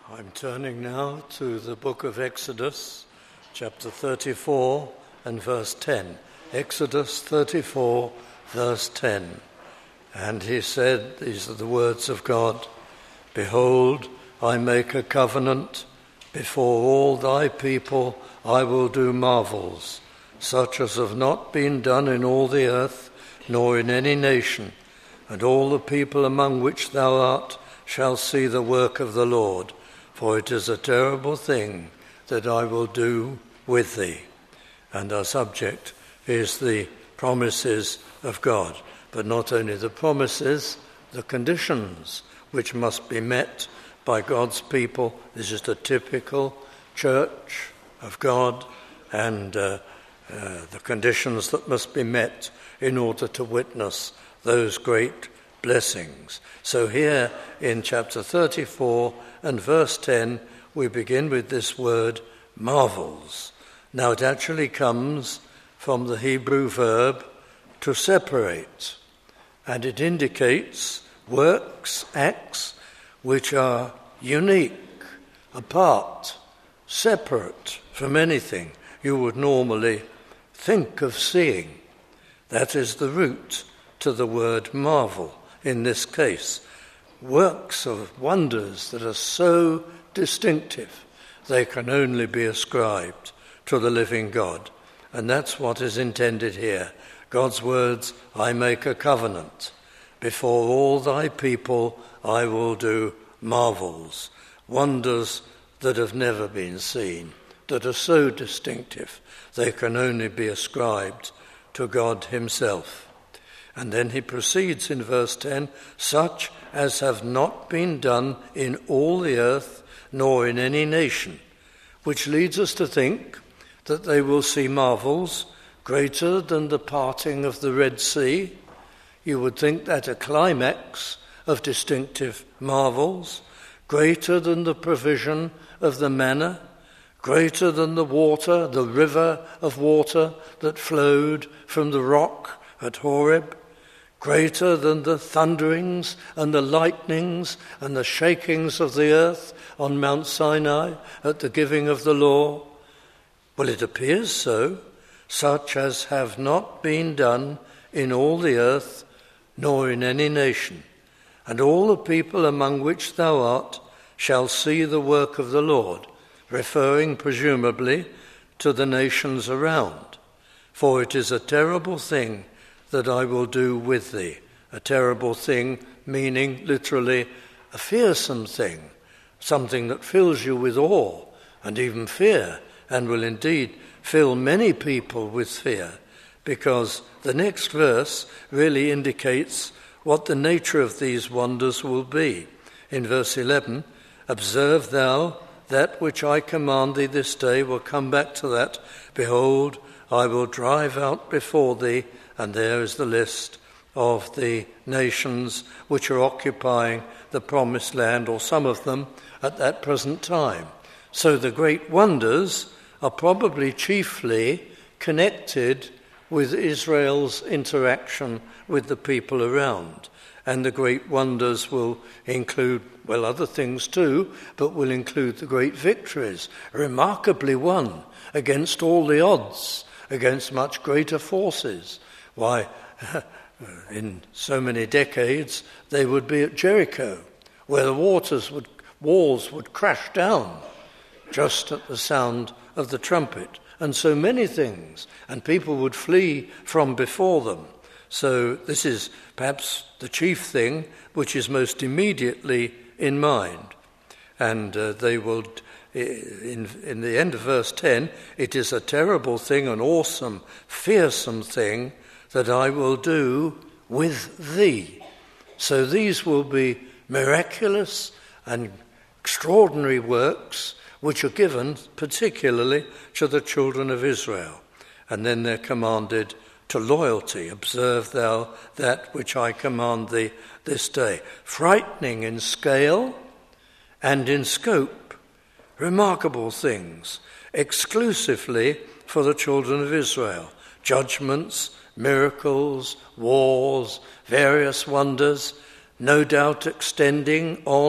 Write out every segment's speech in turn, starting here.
I'm turning now to the book of Exodus, chapter 34 and verse 10. Exodus 34, verse 10. And he said, these are the words of God, "Behold, I make a covenant. Before all thy people I will do marvels, such as have not been done in all the earth, nor in any nation. And all the people among which thou art shall see the work of the Lord. For it is a terrible thing that I will do with thee." And our subject is the promises of God. But not only the promises, the conditions which must be met by God's people. This is the typical church of God, and the conditions that must be met in order to witness those great blessings. So here in chapter 34 and verse 10, we begin with this word, marvels. Now it actually comes from the Hebrew verb to separate, and it indicates works, acts, which are unique, apart, separate from anything you would normally think of seeing. That is the root to the word marvel in this case. Works of wonders that are so distinctive, they can only be ascribed to the living God. And that's what is intended here. God's words, "I make a covenant. Before all thy people I will do marvels." Wonders that have never been seen, that are so distinctive, they can only be ascribed to God himself. And then he proceeds in verse 10, "Such as have not been done in all the earth, nor in any nation," which leads us to think that they will see marvels greater than the parting of the Red Sea. You would think that a climax of distinctive marvels, greater than the provision of the manna, greater than the water, the river of water that flowed from the rock at Horeb, greater than the thunderings and the lightnings and the shakings of the earth on Mount Sinai at the giving of the law. Well, it appears so. Such as have not been done in all the earth, nor in any nation. And all the people among which thou art shall see the work of the Lord, referring presumably to the nations around. For it is a terrible thing that I will do with thee. A terrible thing, meaning literally a fearsome thing, something that fills you with awe and even fear, and will indeed fill many people with fear, because the next verse really indicates what the nature of these wonders will be. In verse 11, "Observe thou that which I command thee this day." We'll come back to that. "Behold, I will drive out before thee," and there is the list of the nations which are occupying the promised land, or some of them, at that present time. So the great wonders are probably chiefly connected with Israel's interaction with the people around. And the great wonders will include, well, other things too, but will include the great victories, remarkably won against all the odds, against much greater forces. Why, in so many decades, they would be at Jericho, where the walls would crash down just at the sound of the trumpet, and so many things, and people would flee from before them. So this is perhaps the chief thing which is most immediately in mind. And they will, in the end of verse 10, "It is a terrible thing, an awesome, fearsome thing that I will do with thee." So these will be miraculous and extraordinary works which are given particularly to the children of Israel. And then they're commanded to loyalty. "Observe thou that which I command thee this day." Frightening in scale and in scope. Remarkable things, exclusively for the children of Israel. Judgments, miracles, wars, various wonders, no doubt extending on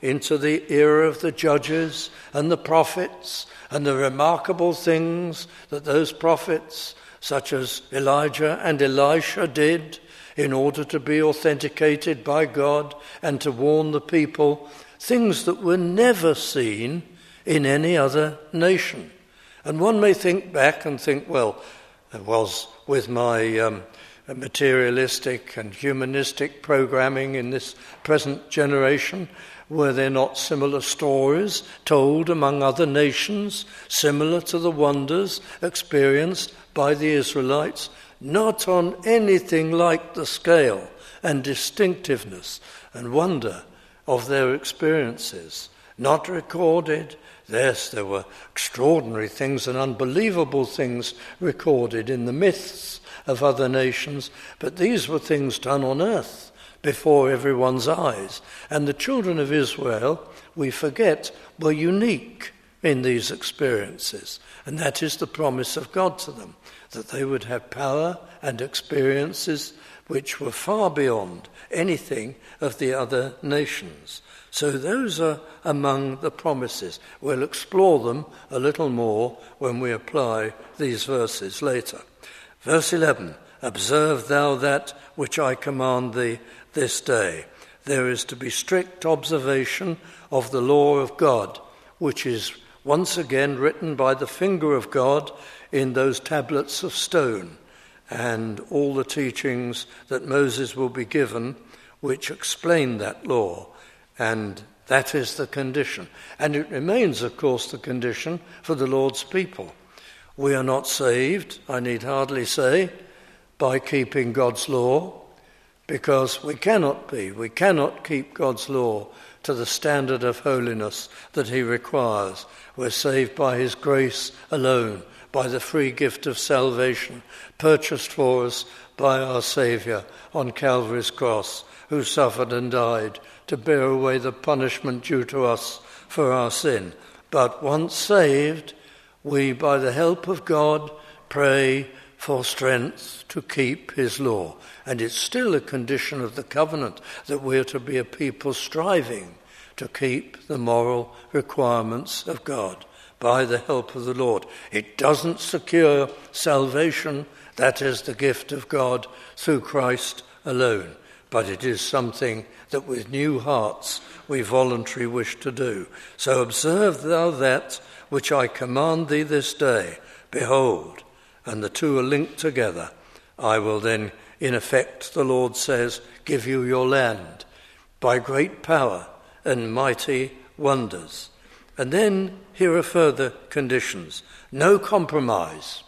into the era of the judges and the prophets and the remarkable things that those prophets, such as Elijah and Elisha, did in order to be authenticated by God and to warn the people, things that were never seen in any other nation. And one may think back and think, well, it was with my materialistic and humanistic programming in this present generation, were there not similar stories told among other nations, similar to the wonders experienced by the Israelites? Not on anything like the scale and distinctiveness and wonder of their experiences. Not recorded. Yes, there were extraordinary things and unbelievable things recorded in the myths of other nations, but these were things done on earth before everyone's eyes. And the children of Israel, we forget, were unique in these experiences. And that is the promise of God to them, that they would have power and experiences which were far beyond anything of the other nations. So those are among the promises. We'll explore them a little more when we apply these verses later. Verse 11, observe thou that which I command thee this day. There is to be strict observation of the law of God, which is once again written by the finger of God in those tablets of stone, and all the teachings that Moses will be given, which explain that law. And that is the condition. And it remains, of course, the condition for the Lord's people. We are not saved, I need hardly say, by keeping God's law, because we cannot be. We cannot keep God's law to the standard of holiness that he requires. We're saved by his grace alone, by the free gift of salvation, purchased for us by our Saviour on Calvary's cross, who suffered and died to bear away the punishment due to us for our sin. But once saved, we, by the help of God, pray for strength to keep his law. And it's still a condition of the covenant that we're to be a people striving to keep the moral requirements of God by the help of the Lord. It doesn't secure salvation. That is the gift of God through Christ alone. But it is something that with new hearts we voluntarily wish to do. So observe thou that which I command thee this day. Behold, and the two are linked together. I will then, in effect, the Lord says, give you your land by great power and mighty wonders. And then here are further conditions. No compromise.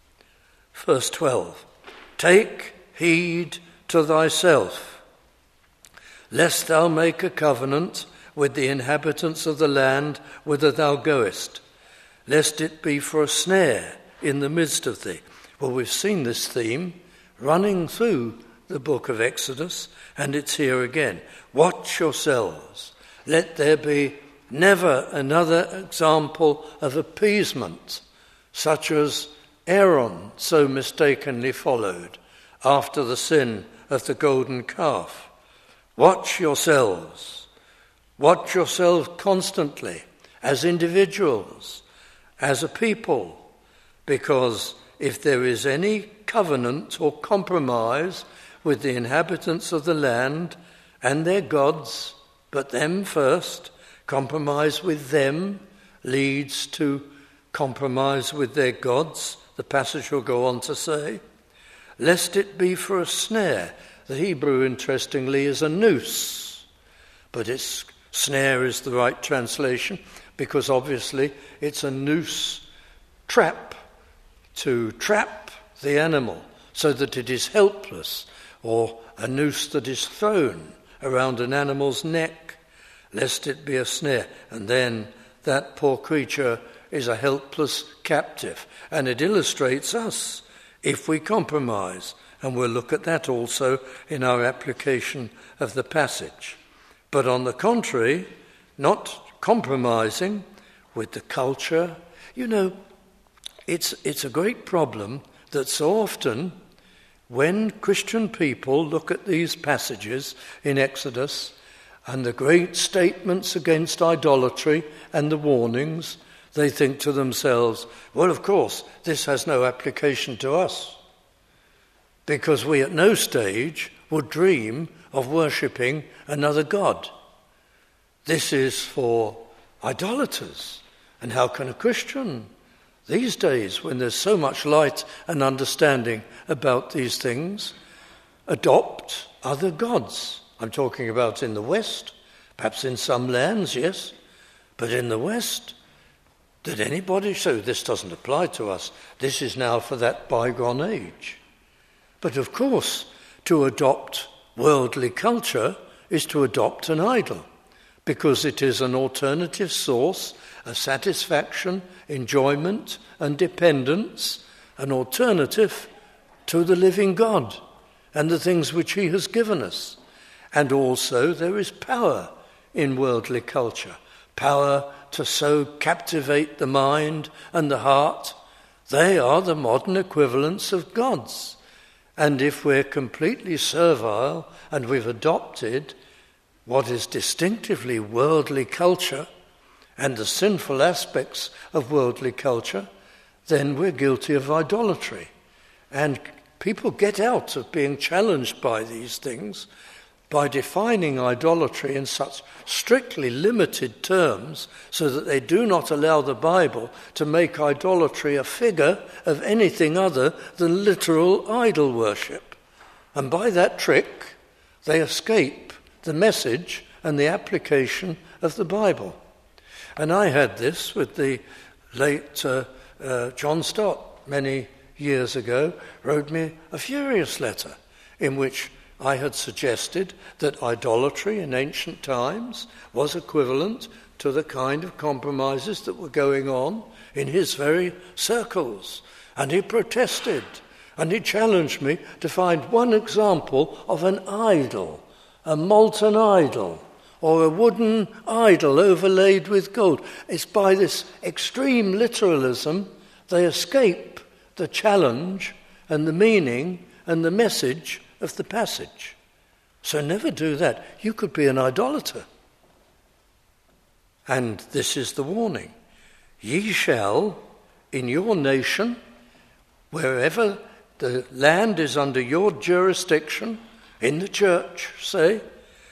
Verse 12. Take heed to thyself, lest thou make a covenant with the inhabitants of the land whither thou goest, lest it be for a snare in the midst of thee. Well, we've seen this theme running through the book of Exodus, and it's here again. Watch yourselves. Let there be never another example of appeasement, such as Aaron so mistakenly followed after the sin of the golden calf. Watch yourselves. Watch yourselves constantly as individuals, as a people, because if there is any covenant or compromise with the inhabitants of the land and their gods, but them first, compromise with them leads to compromise with their gods, the passage will go on to say, lest it be for a snare. The Hebrew, interestingly, is a noose, but snare is the right translation because obviously it's a noose trap to trap the animal so that it is helpless, or a noose that is thrown around an animal's neck, lest it be a snare. And then that poor creature is a helpless captive. And it illustrates us if we compromise. And we'll look at that also in our application of the passage. But on the contrary, not compromising with the culture. You know, it's a great problem that so often when Christian people look at these passages in Exodus, and the great statements against idolatry and the warnings, they think to themselves, well, of course, this has no application to us, because we at no stage would dream of worshipping another god. This is for idolaters. And how can a Christian, these days when there's so much light and understanding about these things, adopt other gods? I'm talking about in the West, perhaps in some lands, yes, but in the West, did anybody say, this doesn't apply to us, this is now for that bygone age? But of course, to adopt worldly culture is to adopt an idol, because it is an alternative source of satisfaction, enjoyment and dependence, an alternative to the living God and the things which he has given us. And also there is power in worldly culture, power to so captivate the mind and the heart. They are the modern equivalents of gods. And if we're completely servile and we've adopted what is distinctively worldly culture and the sinful aspects of worldly culture, then we're guilty of idolatry. And people get out of being challenged by these things by defining idolatry in such strictly limited terms so that they do not allow the Bible to make idolatry a figure of anything other than literal idol worship. And by that trick, they escape the message and the application of the Bible. And I had this with the late John Stott many years ago, wrote me a furious letter in which I had suggested that idolatry in ancient times was equivalent to the kind of compromises that were going on in his very circles. And he protested, and he challenged me to find one example of an idol, a molten idol, or a wooden idol overlaid with gold. It's by this extreme literalism they escape the challenge and the meaning and the message of the passage. So never do that. You could be an idolater. And this is the warning. Ye shall, in your nation, wherever the land is under your jurisdiction, in the church, say,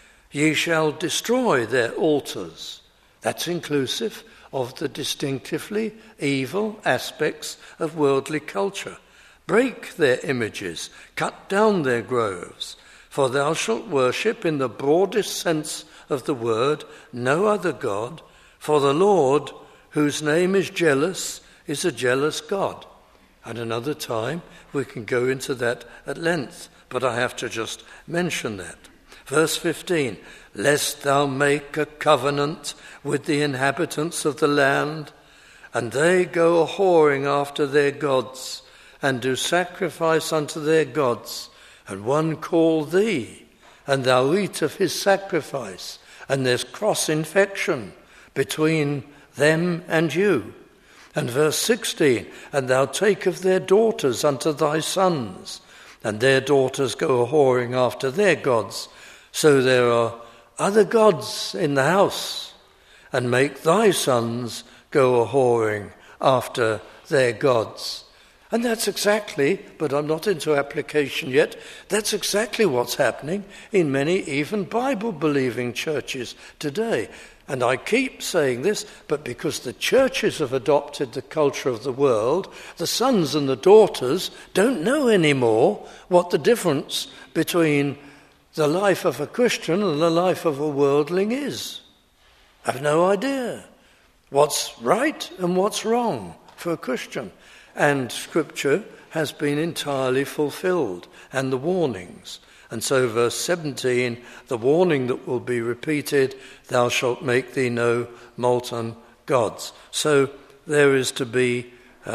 ye shall destroy their altars. That's inclusive of the distinctively evil aspects of worldly culture. Break their images, cut down their groves, for thou shalt worship in the broadest sense of the word no other God, for the Lord, whose name is jealous, is a jealous God. At another time we can go into that at length, but I have to just mention that. Verse 15, lest thou make a covenant with the inhabitants of the land, and they go a-whoring after their gods, and do sacrifice unto their gods, and one call thee, and thou eat of his sacrifice, and there's cross-infection between them and you. And verse 16, and thou take of their daughters unto thy sons, and their daughters go a-whoring after their gods. So there are other gods in the house, and make thy sons go a-whoring after their gods. And that's exactly, but I'm not into application yet, that's exactly what's happening in many even Bible-believing churches today. And I keep saying this, but because the churches have adopted the culture of the world, the sons and the daughters don't know anymore what the difference between the life of a Christian and the life of a worldling is. Have no idea what's right and what's wrong for a Christian. And Scripture has been entirely fulfilled, and the warnings. And so verse 17, the warning that will be repeated, thou shalt make thee no molten gods. So there is to be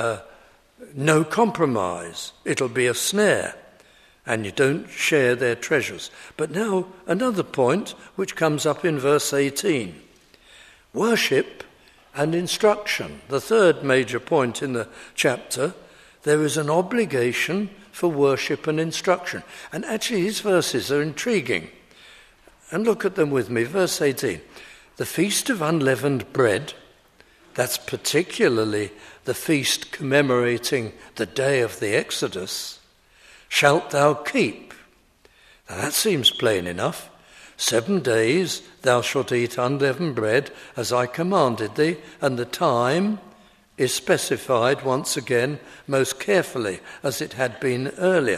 no compromise. It'll be a snare, and you don't share their treasures. But now another point which comes up in verse 18. Worship and instruction. The third major point in the chapter, there is an obligation for worship and instruction. And actually these verses are intriguing. And look at them with me. Verse 18. The feast of unleavened bread, that's particularly the feast commemorating the day of the Exodus, shalt thou keep. Now that seems plain enough. 7 days thou shalt eat unleavened bread as I commanded thee, and the time is specified once again most carefully as it had been earlier.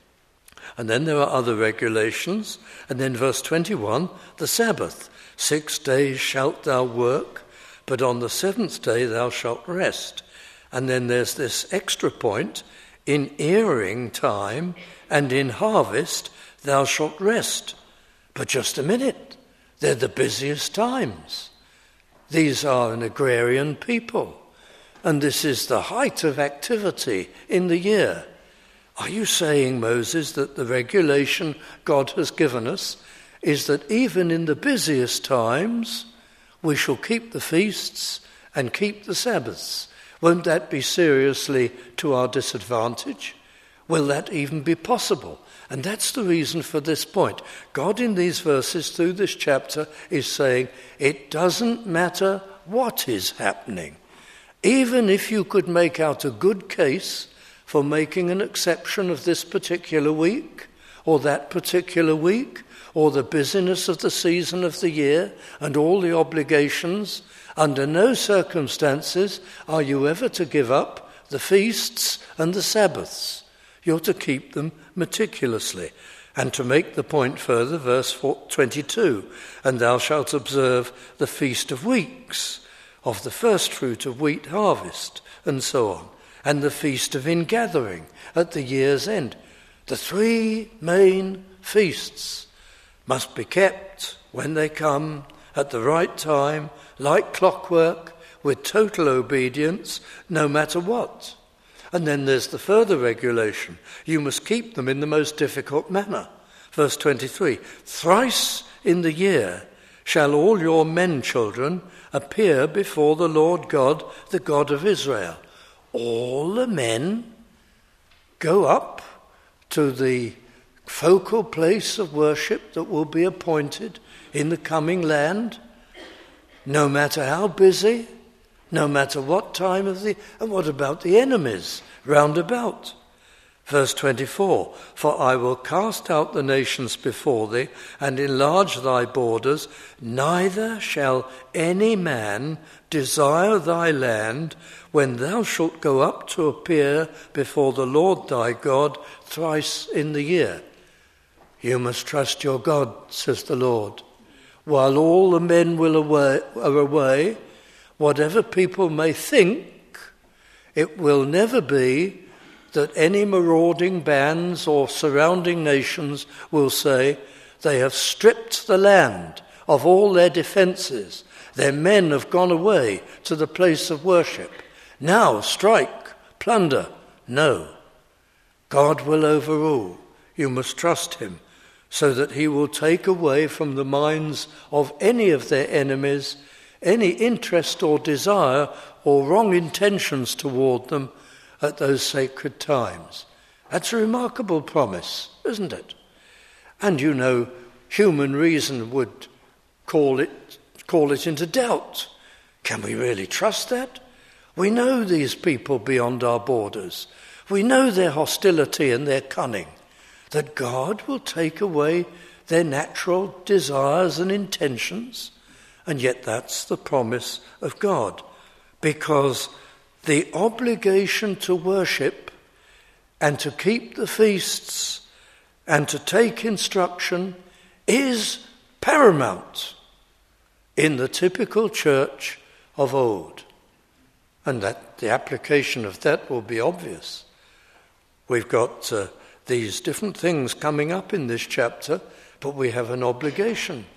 And then there are other regulations. And then verse 21, the Sabbath. 6 days shalt thou work, but on the 7th day thou shalt rest. And then there's this extra point, in earing time and in harvest thou shalt rest. But just a minute, they're the busiest times. These are an agrarian people, and this is the height of activity in the year. Are you saying, Moses, that the regulation God has given us is that even in the busiest times we shall keep the feasts and keep the Sabbaths? Won't that be seriously to our disadvantage? Will that even be possible? And that's the reason for this point. God in these verses through this chapter is saying it doesn't matter what is happening. Even if you could make out a good case for making an exception of this particular week or that particular week or the busyness of the season of the year and all the obligations, under no circumstances are you ever to give up the feasts and the Sabbaths. You're to keep them meticulously. And to make the point further, verse 22, and thou shalt observe the Feast of Weeks, of the first fruit of wheat harvest, and so on, and the Feast of Ingathering at the year's end. The 3 main feasts must be kept when they come at the right time, like clockwork, with total obedience, no matter what. And then there's the further regulation. You must keep them in the most difficult manner. Verse 23, thrice in the year shall all your men children appear before the Lord God, the God of Israel. All the men go up to the focal place of worship that will be appointed in the coming land, no matter how busy, no matter what time of the... And what about the enemies round about? Verse 24, for I will cast out the nations before thee and enlarge thy borders, neither shall any man desire thy land when thou shalt go up to appear before the Lord thy God thrice in the year. You must trust your God, says the Lord. While all the men are away, whatever people may think, it will never be that any marauding bands or surrounding nations will say, they have stripped the land of all their defences. Their men have gone away to the place of worship. Now strike, plunder. No. God will overrule. You must trust him so that he will take away from the minds of any of their enemies any interest or desire or wrong intentions toward them at those sacred times. That's a remarkable promise, isn't it? And you know, human reason would call it into doubt. Can we really trust that? We know these people beyond our borders. We know their hostility and their cunning. That God will take away their natural desires and intentions. And yet that's the promise of God. Because the obligation to worship and to keep the feasts and to take instruction is paramount in the typical church of old. And that the application of that will be obvious. We've got these different things coming up in this chapter, but we have an obligation.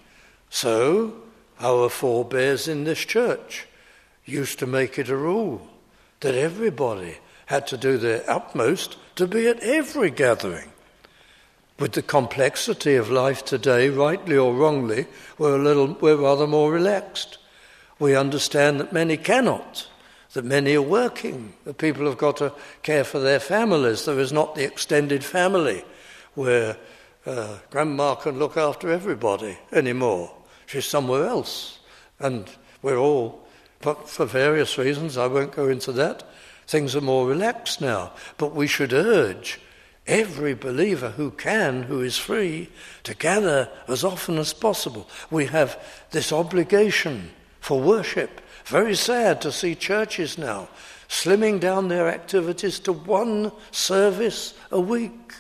So our forebears in this church used to make it a rule that everybody had to do their utmost to be at every gathering. With the complexity of life today, rightly or wrongly, we're rather more relaxed. We understand that many cannot, that many are working, that people have got to care for their families. There is not the extended family where Grandma can look after everybody anymore. She's somewhere else. And we're all, but for various reasons, I won't go into that, things are more relaxed now. But we should urge every believer who can, who is free, to gather as often as possible. We have this obligation for worship. Very sad to see churches now slimming down their activities to one service a week.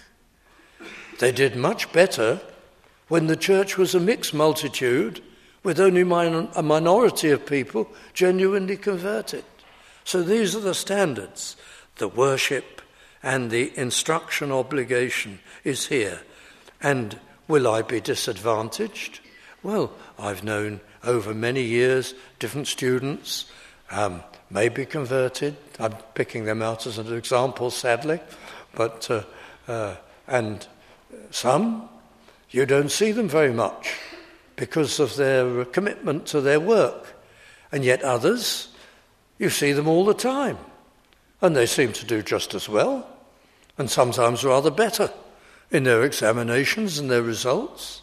They did much better when the church was a mixed multitude with only a minority of people genuinely converted. So these are the standards. The worship and the instruction obligation is here. And will I be disadvantaged? Well, I've known over many years different students may be converted. I'm picking them out as an example, sadly. But and some, you don't see them very much because of their commitment to their work. And yet others, you see them all the time. And they seem to do just as well, and sometimes rather better in their examinations and their results.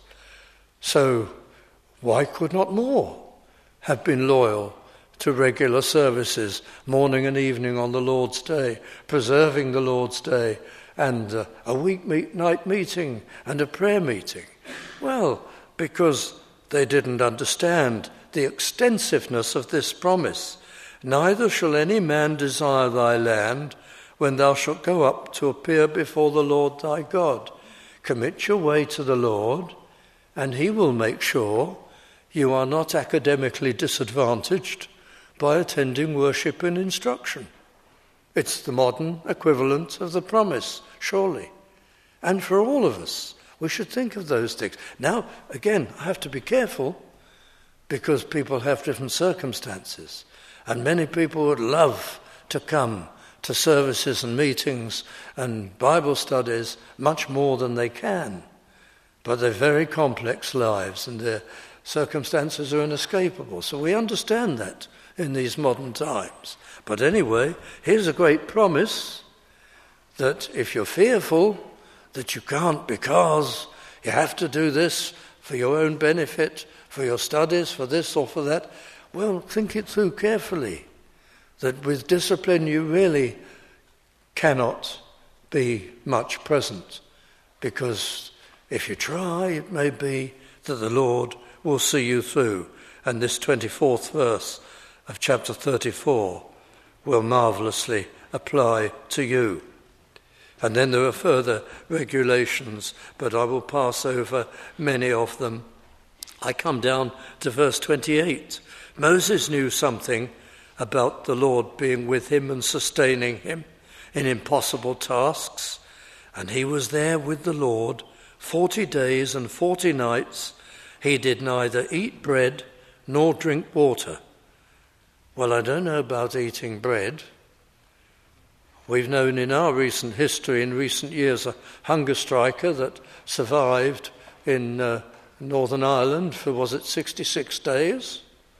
So why could not more have been loyal to regular services, morning and evening on the Lord's Day, preserving the Lord's Day, and a week-night meeting and a prayer meeting? Well, because they didn't understand the extensiveness of this promise. Neither shall any man desire thy land when thou shalt go up to appear before the Lord thy God. Commit your way to the Lord, and he will make sure you are not academically disadvantaged by attending worship and instruction. It's the modern equivalent of the promise, surely. And for all of us, we should think of those things. Now, again, I have to be careful because people have different circumstances. And many people would love to come to services and meetings and Bible studies much more than they can. But they're very complex lives and their circumstances are inescapable. So we understand that in these modern times. But anyway, here's a great promise that if you're fearful that you can't because you have to do this for your own benefit, for your studies, for this or for that, well, think it through carefully, that with discipline you really cannot be much present, because if you try, it may be that the Lord will see you through. And this 24th verse of chapter 34 will marvellously apply to you. And then there are further regulations, but I will pass over many of them. I come down to verse 28. Moses knew something about the Lord being with him and sustaining him in impossible tasks, and he was there with the Lord 40 days and 40 nights. He did neither eat bread nor drink water. Well, I don't know about eating bread. We've known in our recent history, in recent years, a hunger striker that survived in Northern Ireland for, was it 66 days?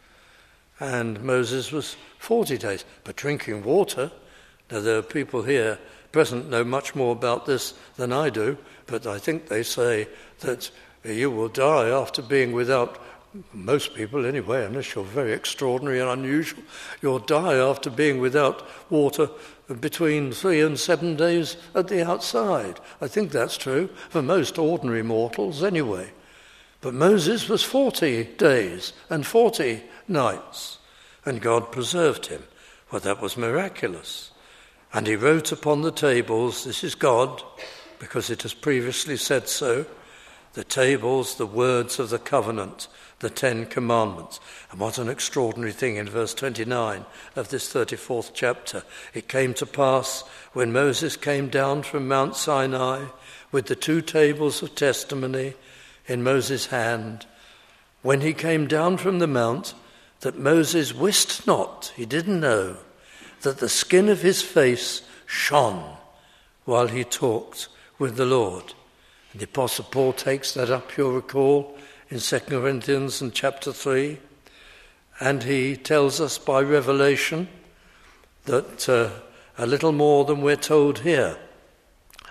And Moses was 40 days. But drinking water, now there are people here present know much more about this than I do, but I think they say that you will die after being without, most people anyway, unless you're very extraordinary and unusual, you'll die after being without water between 3 and 7 days at the outside. I think that's true for most ordinary mortals anyway. But Moses was 40 days and 40 nights, and God preserved him. Well, that was miraculous. And he wrote upon the tables, this is God, because it has previously said so, the tables, the words of the covenant, the 10 Commandments. And what an extraordinary thing in verse 29 of this 34th chapter. It came to pass when Moses came down from Mount Sinai with the 2 tables of testimony in Moses' hand, when he came down from the mount, that Moses wist not, he didn't know, that the skin of his face shone while he talked with the Lord. And the Apostle Paul takes that up, you'll recall, in 2 Corinthians and chapter 3. And he tells us by revelation that a little more than we're told here.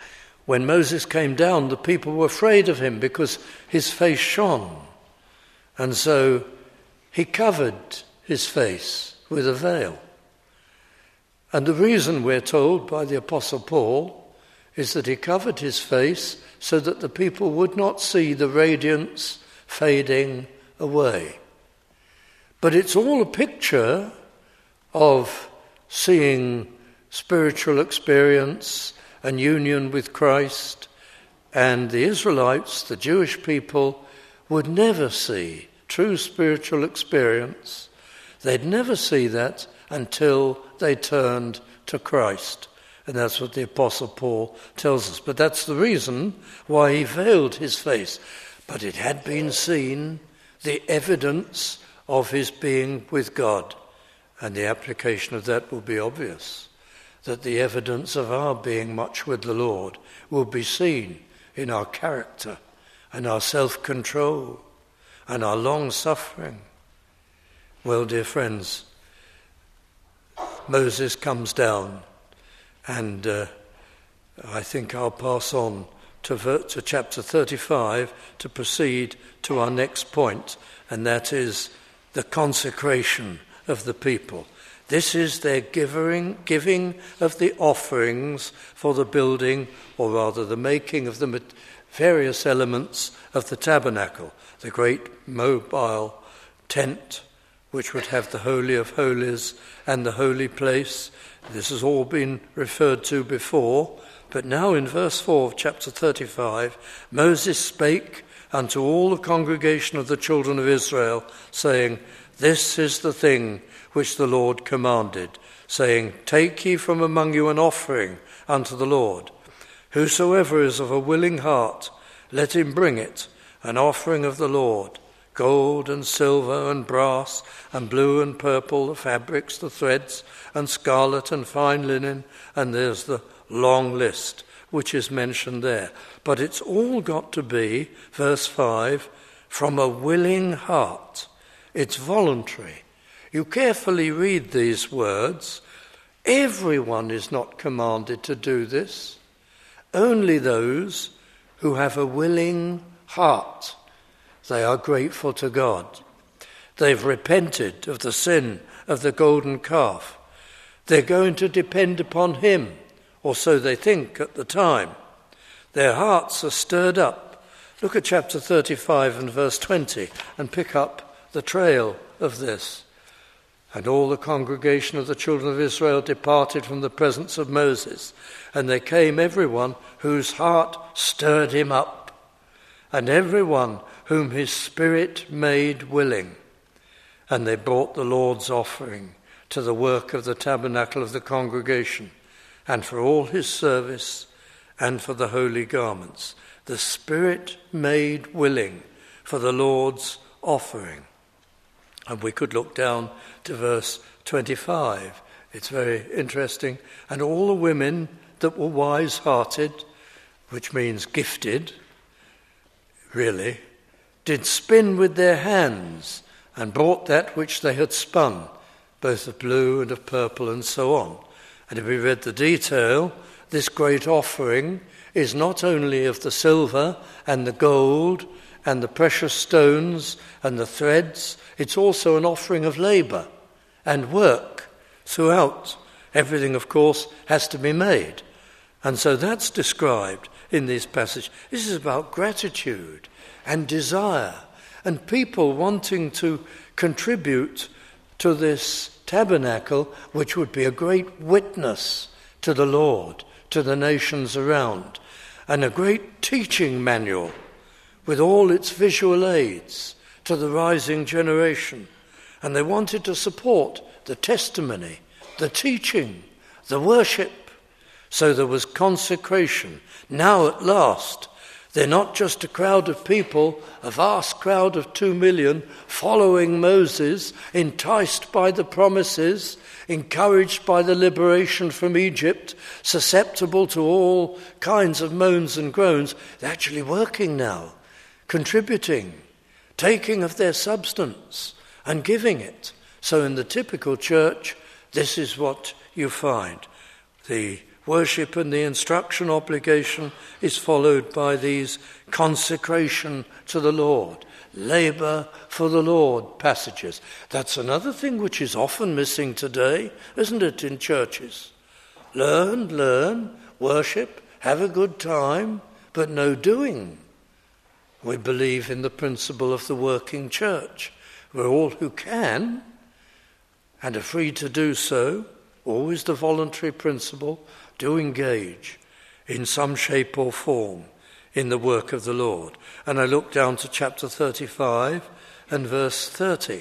when Moses came down, the people were afraid of him because his face shone. And so he covered his face with a veil. And the reason, we're told by the Apostle Paul, is that he covered his face so that the people would not see the radiance fading away. But it's all a picture of seeing spiritual experience and union with Christ. And the Israelites, the Jewish people, would never see true spiritual experience. They'd never see that until they turned to Christ. And that's what the Apostle Paul tells us. But that's the reason why he veiled his face. But it had been seen, the evidence of his being with God. And the application of that will be obvious, that the evidence of our being much with the Lord will be seen in our character and our self-control and our long-suffering. Well, dear friends, Moses comes down, and I think I'll pass on to chapter 35 to proceed to our next point, and that is the consecration of the people. This is their giving of the offerings for the building, or rather the making of the various elements of the tabernacle, the great mobile tent, which would have the Holy of Holies and the holy place. This has all been referred to before, but now in verse 4 of chapter 35, Moses spake unto all the congregation of the children of Israel, saying, This is the thing which the Lord commanded, saying, Take ye from among you an offering unto the Lord. Whosoever is of a willing heart, let him bring it, an offering of the Lord, gold and silver and brass and blue and purple, the fabrics, the threads, and scarlet and fine linen, and there's the long list which is mentioned there. But it's all got to be, verse 5, from a willing heart. It's voluntary. You carefully read these words. Everyone is not commanded to do this. Only those who have a willing heart. They are grateful to God. They've repented of the sin of the golden calf. They're going to depend upon him, or so they think at the time. Their hearts are stirred up. Look at chapter 35 and verse 20 and pick up the trail of this. And all the congregation of the children of Israel departed from the presence of Moses, and there came everyone whose heart stirred him up, and everyone whom his spirit made willing. And they brought the Lord's offering to the work of the tabernacle of the congregation, and for all his service, and for the holy garments. The Spirit made willing for the Lord's offering. And we could look down to verse 25. It's very interesting. And all the women that were wise-hearted, which means gifted, really, did spin with their hands, and brought that which they had spun, both of blue and of purple and so on. And if we read the detail, this great offering is not only of the silver and the gold and the precious stones and the threads, it's also an offering of labour and work throughout. Everything, of course, has to be made. And so that's described in this passage. This is about gratitude and desire, and people wanting to contribute to this tabernacle, which would be a great witness to the Lord, to the nations around, and a great teaching manual with all its visual aids to the rising generation. And they wanted to support the testimony, the teaching, the worship. So there was consecration. Now at last, they're not just a crowd of people, a vast crowd of 2 million following Moses, enticed by the promises, encouraged by the liberation from Egypt, susceptible to all kinds of moans and groans. They're actually working now, contributing, taking of their substance and giving it. So in the typical church, this is what you find. The worship and the instruction obligation is followed by these consecration to the Lord, labour for the Lord passages. That's another thing which is often missing today, isn't it, in churches? Learn, worship, have a good time, but no doing. We believe in the principle of the working church, where all who can and are free to do so, always the voluntary principle, do engage in some shape or form in the work of the Lord. And I look down to chapter 35 and verse 30.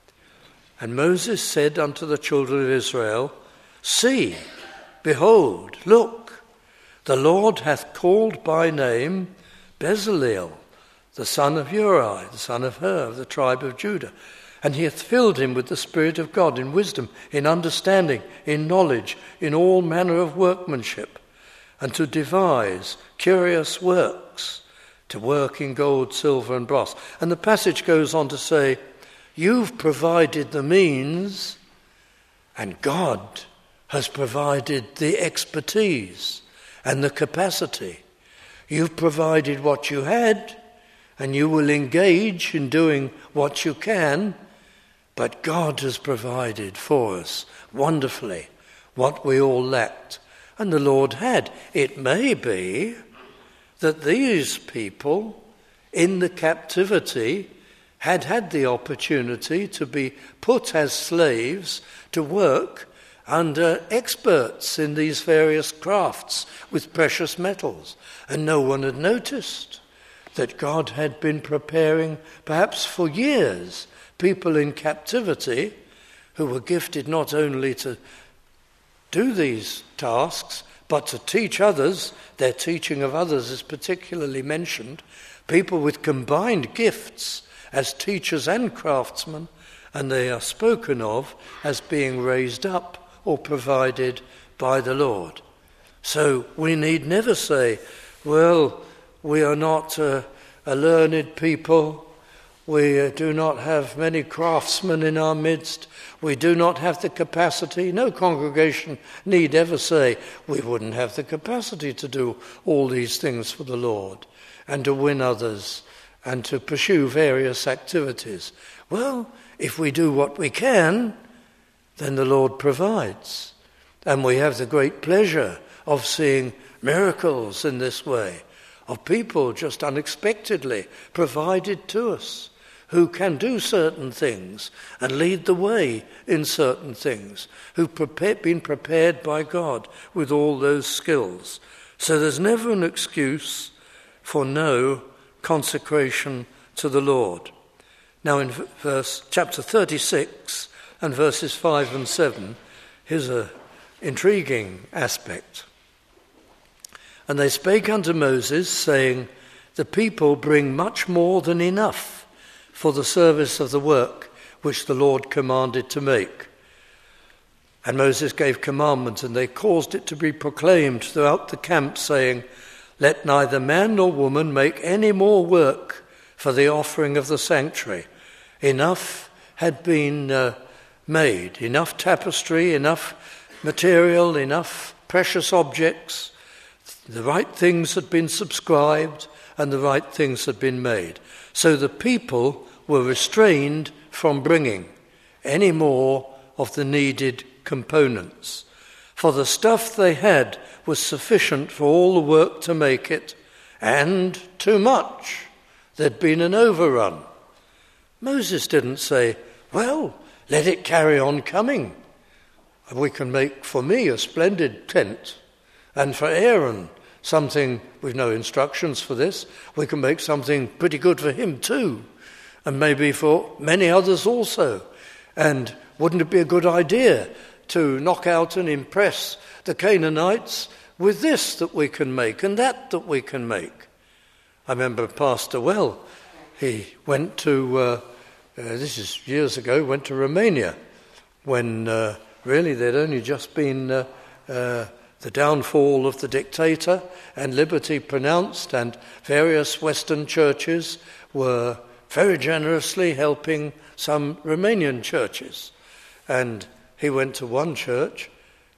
And Moses said unto the children of Israel, See, behold, look, the Lord hath called by name Bezaleel, the son of Uri, the son of Hur, of the tribe of Judah. And he hath filled him with the Spirit of God, in wisdom, in understanding, in knowledge, in all manner of workmanship, and to devise curious works, to work in gold, silver, and brass. And the passage goes on to say, you've provided the means, and God has provided the expertise and the capacity. You've provided what you had, and you will engage in doing what you can, but God has provided for us wonderfully what we all lacked. And the Lord had. It may be that these people in the captivity had the opportunity to be put as slaves to work under experts in these various crafts with precious metals. And no one had noticed that God had been preparing, perhaps for years, people in captivity who were gifted not only to do these tasks, but to teach others. Their teaching of others is particularly mentioned. People with combined gifts as teachers and craftsmen, and they are spoken of as being raised up or provided by the Lord. So we need never say, well, we are not a learned people, we do not have many craftsmen in our midst, we do not have the capacity. No congregation need ever say, we wouldn't have the capacity to do all these things for the Lord and to win others and to pursue various activities. Well, if we do what we can, then the Lord provides. And we have the great pleasure of seeing miracles in this way, of people just unexpectedly provided to us, who can do certain things and lead the way in certain things, who've been prepared by God with all those skills. So there's never an excuse for no consecration to the Lord. Now in chapter 36 and verses 5 and 7, here's an intriguing aspect. And they spake unto Moses, saying, the people bring much more than enough for the service of the work which the Lord commanded to make. And Moses gave commandment, and they caused it to be proclaimed throughout the camp, saying, let neither man nor woman make any more work for the offering of the sanctuary. Enough had been made, enough tapestry, enough material, enough precious objects. The right things had been subscribed and the right things had been made. So the people were restrained from bringing any more of the needed components. For the stuff they had was sufficient for all the work to make it, and too much. There'd been an overrun. Moses didn't say, well, let it carry on coming. We can make for me a splendid tent, and for Aaron something, we've no instructions for this, we can make something pretty good for him too, and maybe for many others also. And wouldn't it be a good idea to knock out and impress the Canaanites with this that we can make and that we can make? I remember Pastor Well, he went to, this is years ago, went to Romania when really there'd only just been the downfall of the dictator and liberty pronounced, and various Western churches were very generously helping some Romanian churches. And he went to one church,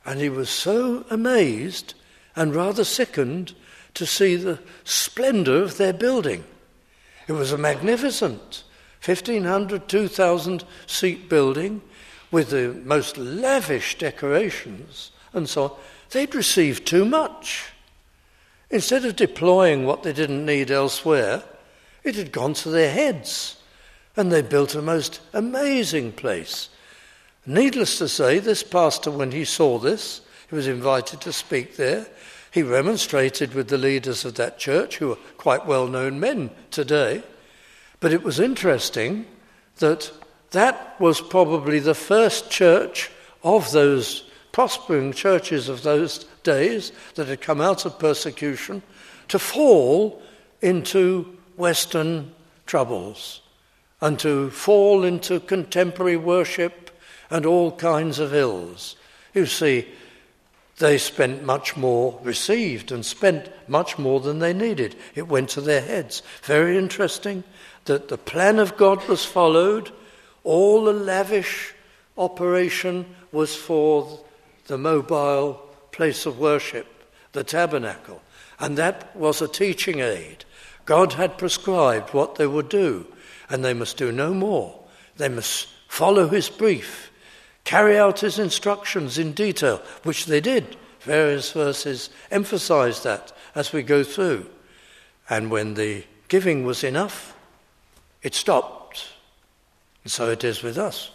And he was so amazed and rather sickened to see the splendour of their building. It was a magnificent 1,500, 2,000 seat building with the most lavish decorations and so on. They'd received too much. Instead of deploying what they didn't need elsewhere, it had gone to their heads, and they built a most amazing place. Needless to say, this pastor, when he saw this, he was invited to speak there. He remonstrated with the leaders of that church, who are quite well-known men today. But it was interesting that that was probably the first church of those prospering churches of those days that had come out of persecution to fall into Western troubles and to fall into contemporary worship and all kinds of ills. You see, they spent much more, received and spent much more than they needed. It went to their heads. Very interesting that the plan of God was followed. All the lavish operation was for the mobile place of worship, the tabernacle. And that was a teaching aid. God had prescribed what they would do, and they must do no more. They must follow his brief, carry out his instructions in detail, which they did. Various verses emphasize that as we go through. And when the giving was enough, it stopped. And so it is with us.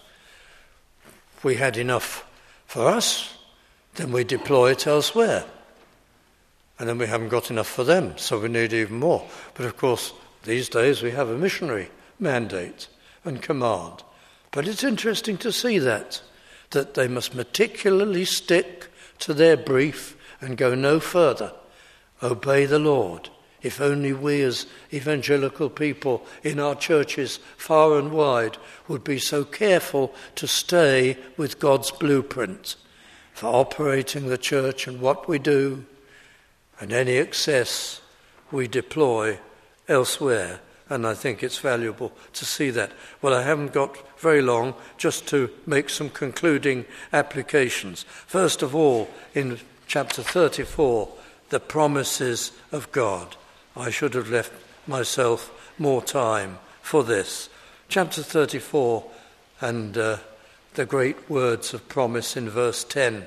If we had enough for us, then we deploy it elsewhere. And then we haven't got enough for them, so we need even more. But of course, these days we have a missionary mandate and command. But it's interesting to see that they must meticulously stick to their brief and go no further. Obey the Lord. If only we as evangelical people in our churches far and wide would be so careful to stay with God's blueprint for operating the church and what we do, and any excess we deploy elsewhere. And I think it's valuable to see that. Well, I haven't got very long just to make some concluding applications. First of all, in chapter 34, the promises of God. I should have left myself more time for this. Chapter 34 and the great words of promise in verse 10.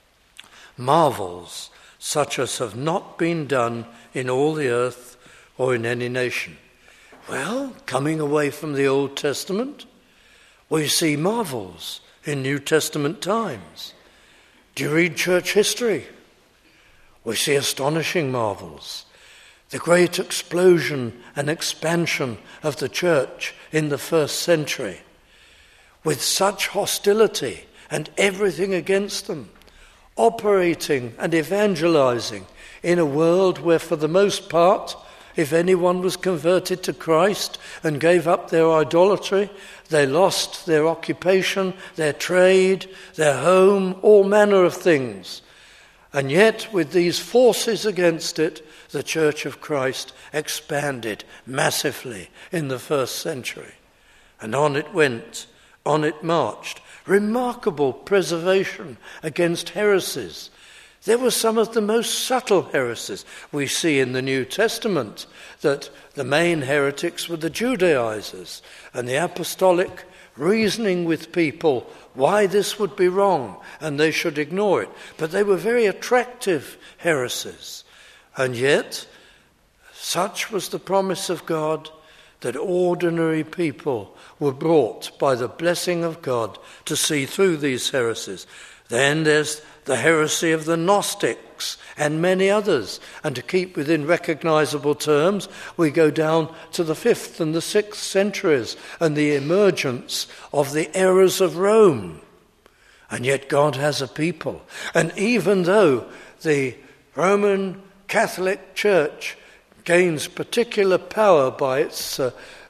Marvels such as have not been done in all the earth or in any nation. Well, coming away from the Old Testament, we see marvels in New Testament times. Do you read church history? We see astonishing marvels. The great explosion and expansion of the church in the first century, with such hostility and everything against them, operating and evangelizing in a world where for the most part, if anyone was converted to Christ and gave up their idolatry, they lost their occupation, their trade, their home, all manner of things. And yet, with these forces against it, the Church of Christ expanded massively in the first century. And on it went, on it marched. Remarkable preservation against heresies. There were some of the most subtle heresies. We see in the New Testament that the main heretics were the Judaizers, and the apostolic reasoning with people why this would be wrong and they should ignore it. But they were very attractive heresies. And yet, such was the promise of God that ordinary people were brought by the blessing of God to see through these heresies. Then there's the heresy of the Gnostics and many others. And to keep within recognizable terms, we go down to the 5th and the 6th centuries and the emergence of the errors of Rome. And yet God has a people. And even though the Roman Catholic Church gains particular power by its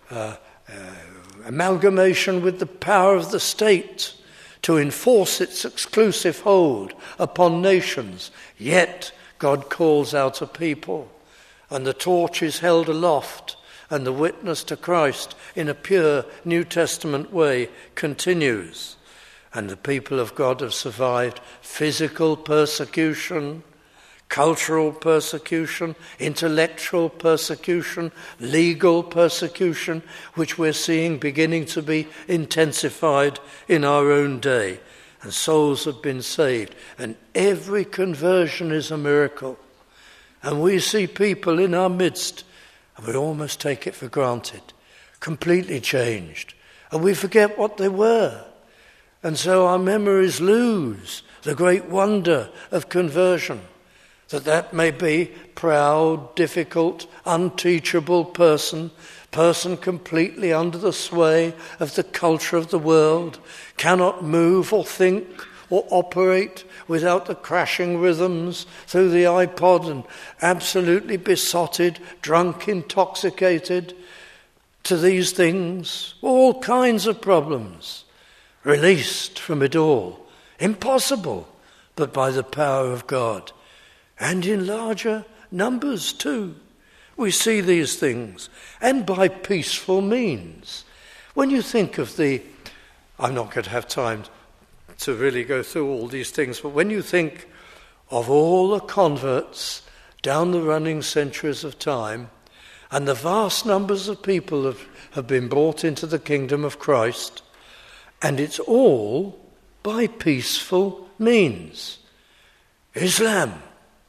amalgamation with the power of the state to enforce its exclusive hold upon nations, yet God calls out a people, and the torch is held aloft, and the witness to Christ in a pure New Testament way continues. And the people of God have survived physical persecution, cultural persecution, intellectual persecution, legal persecution, which we're seeing beginning to be intensified in our own day. And souls have been saved. And every conversion is a miracle. And we see people in our midst, and we almost take it for granted, completely changed. And we forget what they were. And so our memories lose the great wonder of conversion. That may be proud, difficult, unteachable person completely under the sway of the culture of the world, cannot move or think or operate without the crashing rhythms through the iPod, and absolutely besotted, drunk, intoxicated to these things, all kinds of problems, released from it all. Impossible, but by the power of God. And in larger numbers too. We see these things, and by peaceful means. When you think of I'm not going to have time to really go through all these things, but when you think of all the converts down the running centuries of time, and the vast numbers of people have been brought into the kingdom of Christ, and it's all by peaceful means. Islam.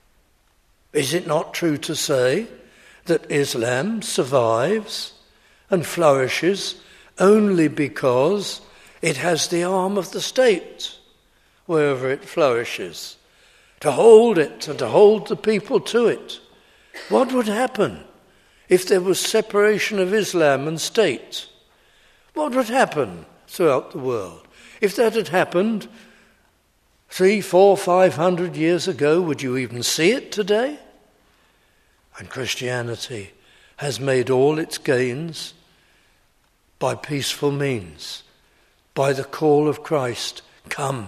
Is it not true to say that Islam survives and flourishes only because it has the arm of the state wherever it flourishes, to hold it and to hold the people to it? What would happen if there was separation of Islam and state? What would happen throughout the world? If that had happened 300, 400, 500 years ago, would you even see it today? And Christianity has made all its gains by peaceful means, by the call of Christ. Come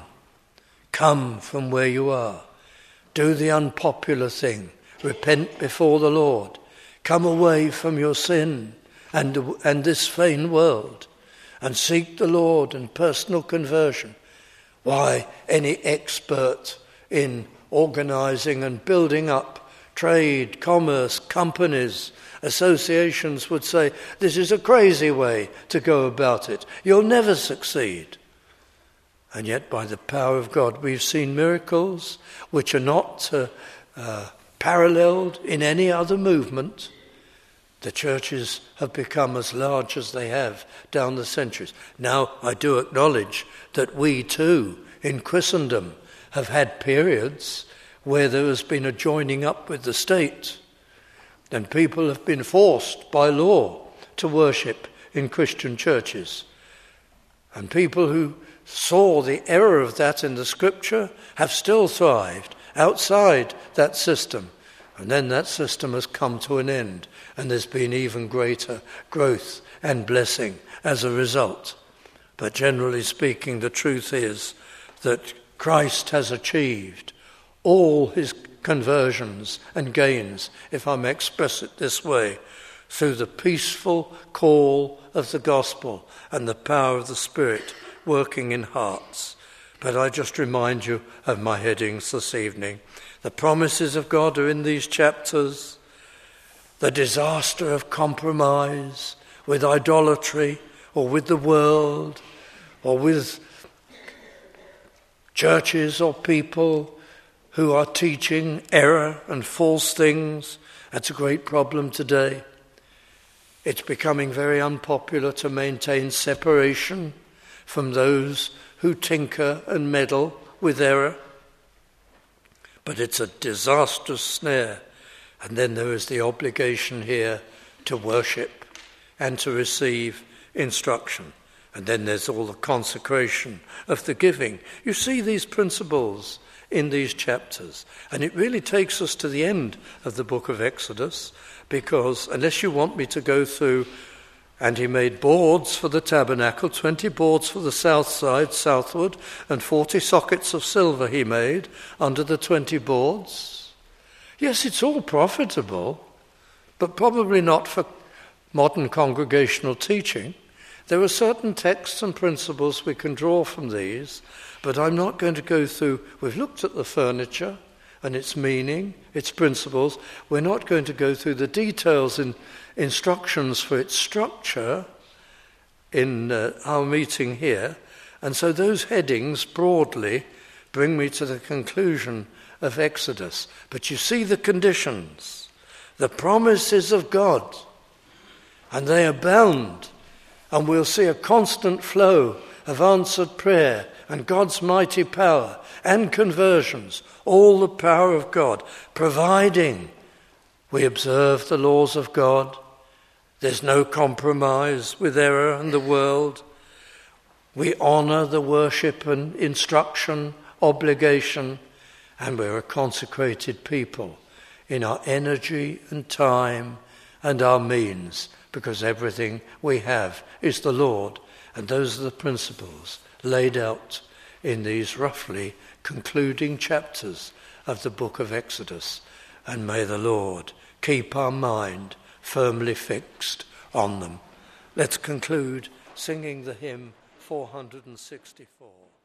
from where you are. Do the unpopular thing. Repent before the Lord. Come away from your sin and this vain world, and seek the Lord and personal conversion. Why, any expert in organizing and building up trade, commerce, companies, associations would say, this is a crazy way to go about it. You'll never succeed. And yet by the power of God we've seen miracles which are not paralleled in any other movement. The churches have become as large as they have down the centuries. Now, I do acknowledge that we too, in Christendom, have had periods where there has been a joining up with the state, and people have been forced by law to worship in Christian churches. And people who saw the error of that in the Scripture have still thrived outside that system. And then that system has come to an end, and there's been even greater growth and blessing as a result. But generally speaking, the truth is that Christ has achieved all his conversions and gains, if I may express it this way, through the peaceful call of the gospel and the power of the Spirit working in hearts. But I just remind you of my headings this evening. The promises of God are in these chapters. The disaster of compromise with idolatry or with the world or with churches or people who are teaching error and false things. That's a great problem today. It's becoming very unpopular to maintain separation from those who tinker and meddle with error. But it's a disastrous snare. And then there is the obligation here to worship and to receive instruction. And then there's all the consecration of the giving. You see these principles in these chapters. And it really takes us to the end of the book of Exodus, because unless you want me to go through, and he made boards for the tabernacle, 20 boards for the south side, southward, and 40 sockets of silver he made under the 20 boards. Yes, it's all profitable, but probably not for modern congregational teaching. There are certain texts and principles we can draw from these, but I'm not going to go through. We've looked at the furniture and its meaning, its principles. We're not going to go through the details and instructions for its structure in our meeting here. And so those headings broadly bring me to the conclusion of Exodus. But you see the conditions, the promises of God, and they abound. And we'll see a constant flow of answered prayer and God's mighty power and conversions, all the power of God, providing we observe the laws of God. There's no compromise with error and the world. We honour the worship and instruction obligation, and we're a consecrated people in our energy and time and our means, because everything we have is the Lord. And those are the principles laid out in these roughly concluding chapters of the book of Exodus. And may the Lord keep our mind firmly fixed on them. Let's conclude singing the hymn 464.